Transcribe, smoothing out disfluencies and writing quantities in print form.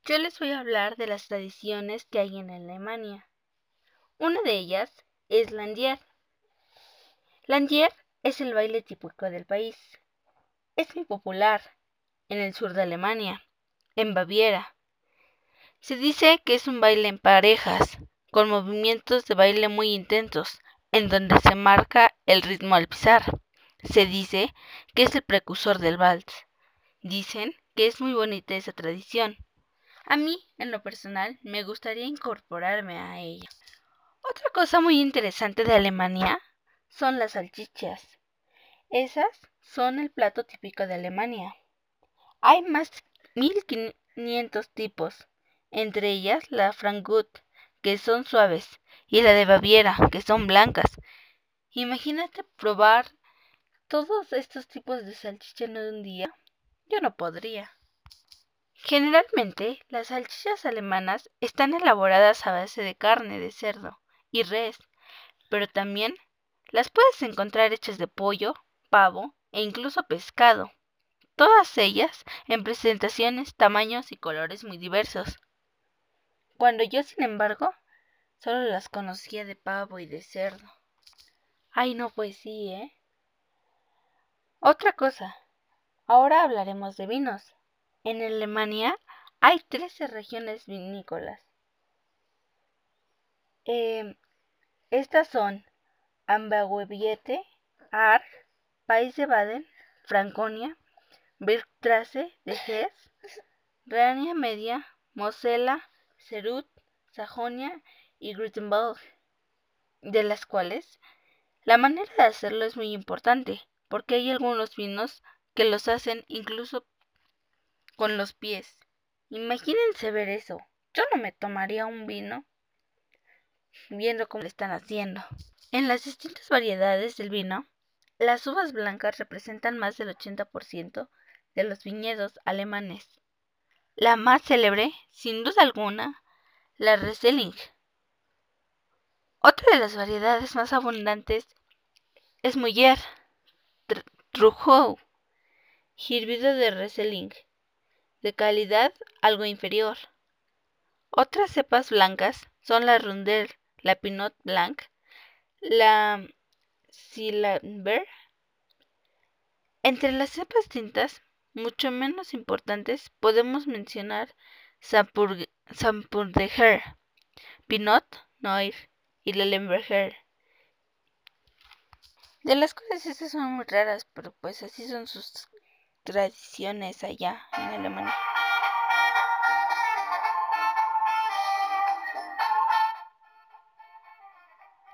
Yo les voy a hablar de las tradiciones que hay en Alemania. Una de ellas es Landier. Landier es el baile típico del país. Es muy popular en el sur de Alemania, en Baviera. Se dice que es un baile en parejas, con movimientos de baile muy intensos, en donde se marca el ritmo al pisar. Se dice que es el precursor del vals. Dicen que es muy bonita esa tradición. A mí, en lo personal, me gustaría incorporarme a ella. Otra cosa muy interesante de Alemania son las salchichas. Esas son el plato típico de Alemania. Hay más de 1500 tipos, entre ellas la Frankfurt, que son suaves, y la de Baviera, que son blancas. Imagínate probar todos estos tipos de salchicha en un día. Yo no podría. Generalmente, las salchichas alemanas están elaboradas a base de carne de cerdo y res, pero también las puedes encontrar hechas de pollo, pavo e incluso pescado, todas ellas en presentaciones, tamaños y colores muy diversos. Cuando yo, sin embargo, solo las conocía de pavo y de cerdo. Ay, no, pues sí, ¿eh? Otra cosa, ahora hablaremos de vinos. En Alemania hay 13 regiones vinícolas. Estas son Ambaŭiete, Arg, País de Baden, Franconia, Bergstraße de Hesse, Renania Media, Mosela, Serut, Sajonia y Württemberg, de las cuales la manera de hacerlo es muy importante, porque hay algunos vinos que los hacen incluso con los pies. Imagínense ver eso. Yo no me tomaría un vino viendo cómo lo están haciendo. En las distintas variedades del vino, las uvas blancas representan más del 80% de los viñedos alemanes. La más célebre, sin duda alguna, la Riesling. Otra de las variedades más abundantes es Muller, Trujillo, hirvido de Riesling, de calidad algo inferior. Otras cepas blancas son la Rundel, la Pinot Blanc, la Silvaner. Entre las cepas tintas, mucho menos importantes, podemos mencionar Sampurdeher, Pinot Noir y Lallenberger. De las cuales estas son muy raras, pero pues así son sus tradiciones allá en Alemania.